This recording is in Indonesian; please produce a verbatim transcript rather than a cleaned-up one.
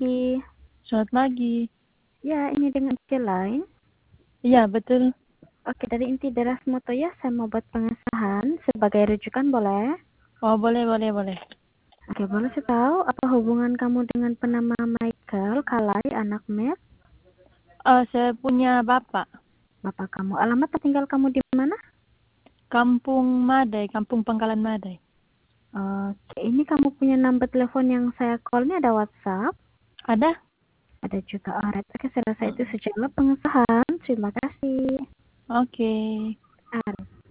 pagi. Selamat pagi. Ya, ini dengan Inti Line. Iya, betul. Oke, dari Inti Deras Moto ya, saya mau buat pengesahan sebagai rujukan, boleh? Oh, boleh, boleh, boleh. Oke, boleh saya tahu apa hubungan kamu dengan penama Michael Kalai, anak Matt? Uh, saya punya bapak. Bapak kamu. Alamat tinggal kamu di mana? Kampung Madai, Kampung Pangkalan Madai. Oke, ini kamu punya nomor telepon yang saya call ini ada WhatsApp? Ada? Ada juga. Alright, oke, saya rasa itu saja pengesahan. Terima kasih. Oke. Ah,